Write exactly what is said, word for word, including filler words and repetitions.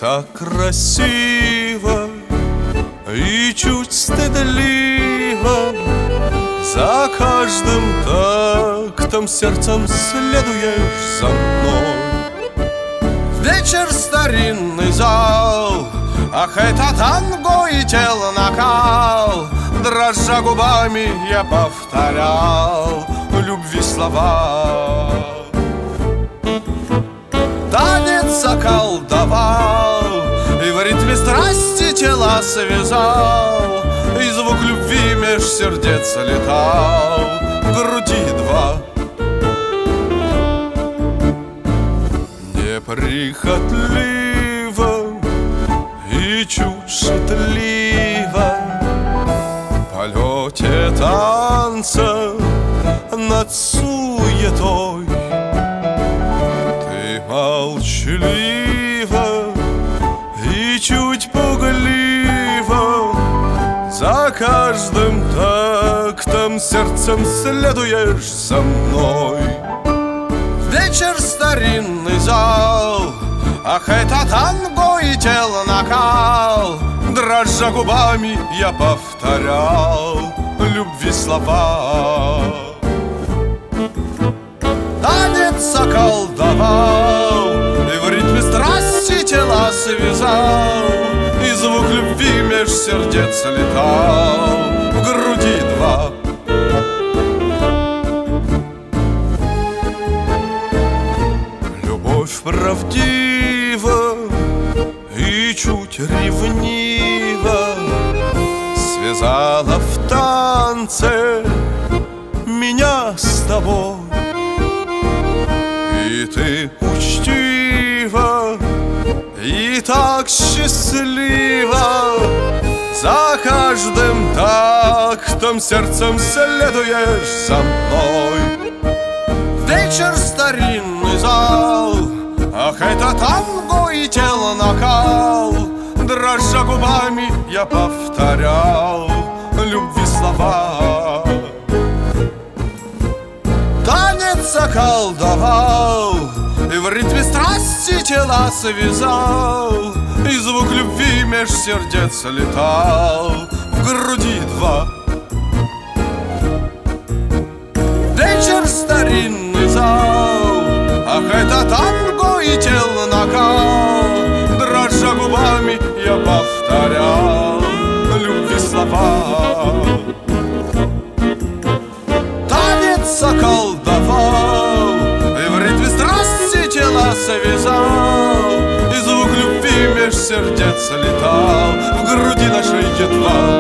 так красиво и чуть стыдливо. За каждым тактом сердцем следуешь за мной. Вечер, старинный зал, ах, это танго и тело накал. Дрожа губами я повторял любви слова. Танец околдовал и в ритме страсти тела связал, и звук любви меж сердец летал в груди два. Неприхотливо и чуть шутливо в полете танца над суетой ты молчаливо и чуть пугливо за каждым тактом сердцем следуешь за мной. Вечер, старинный зал, ах, это танго и тело накал. Дрожа губами я повторял любви слова. Танец околдовал и в ритме страсти тела связал, и звук любви меж сердец летал в груди два. Любовь правдива и чуть ревнива связала в танце меня с тобой. И ты учтива и так счастлива за каждым тактом сердцем следуешь за мной. Вечер, старинный зал, ах, это танго и тело накал. Дрожа губами я повторял любви слова. Танец околдовал и в ритме страсти тела связал, и звук любви меж сердец летал в груди два. Вечер, старинный зал, ах, это танго и тело накал. Дрожа губами я повторял любви слова. Танец околдовал и в ритме страсти тела связал, и звук любви меж сердец летал в груди нашей едва.